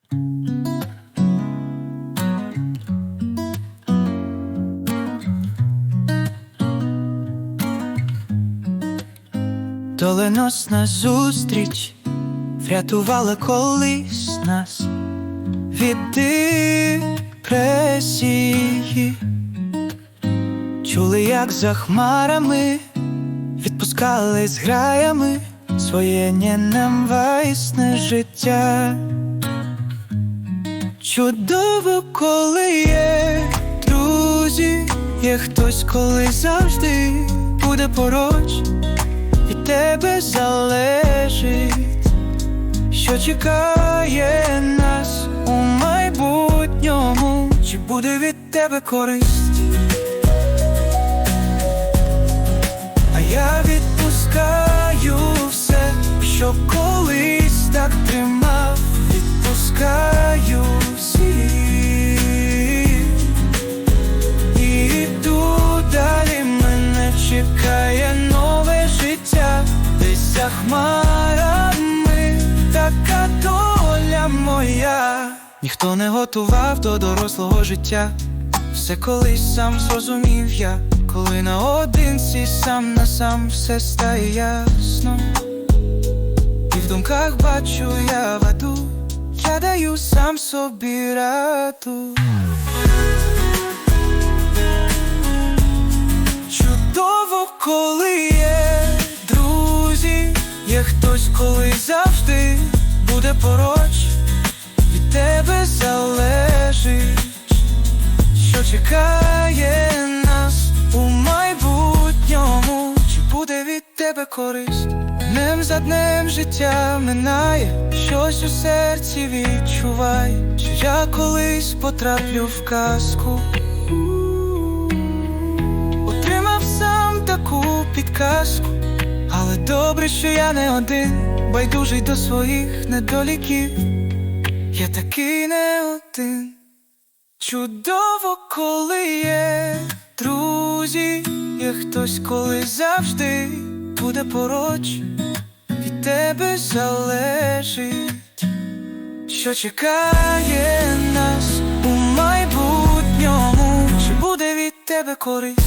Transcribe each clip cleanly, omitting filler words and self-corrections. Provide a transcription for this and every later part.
Доленосна зустріч врятувала колись нас від депресії. Чули, як за хмарами відпускали з граями своє ненависне життя. Чудово, коли є друзі, є хтось, коли завжди буде поруч. Від тебе залежить, що чекає нас у майбутньому, чи буде від тебе користь. А я відпускаю все, що колись так тримав, відпускаю всіх і йду далі, мене чекає нове життя. Десь за хмарами така доля моя. Ніхто не готував до дорослого життя, все колись сам зрозумів я, коли наодинці сам на сам все стає ясно. І в думках бачу я ваду, я даю сам собі раду. Чудово, коли є друзі, є хтось, коли завжди буде поруч. Від тебе залежить, що чекає нас у майбутньому, чи буде від тебе користь. Днем за днем життя минає, щось у серці відчуває, що я колись потраплю в казку. Отримав сам таку підказку, але добре, що я не один, байдужий до своїх недоліків. Я такий не один. Чудово, коли є друзі, є хтось, коли завжди буде поруч. Від тебе залежить, що чекає нас у майбутньому, чи буде від тебе користь.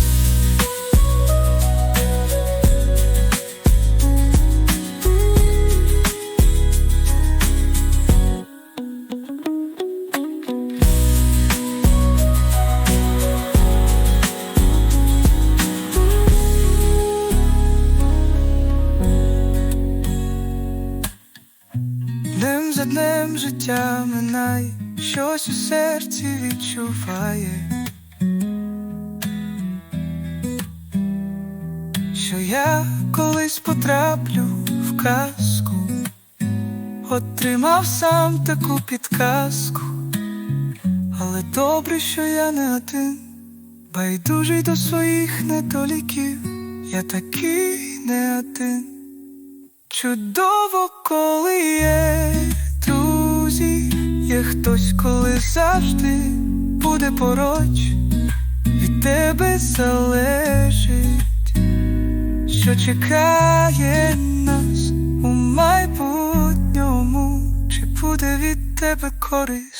Днем за днем життя минає, щось у серці відчуває, що я колись потраплю в казку. Отримав сам таку підказку, але добре, що я не один, байдужий до своїх недоліків. Я такий не один. Чудово, коли є друзі, є хтось, коли завжди буде поруч. Від тебе залежить, що чекає нас у майбутньому, чи буде від тебе користь.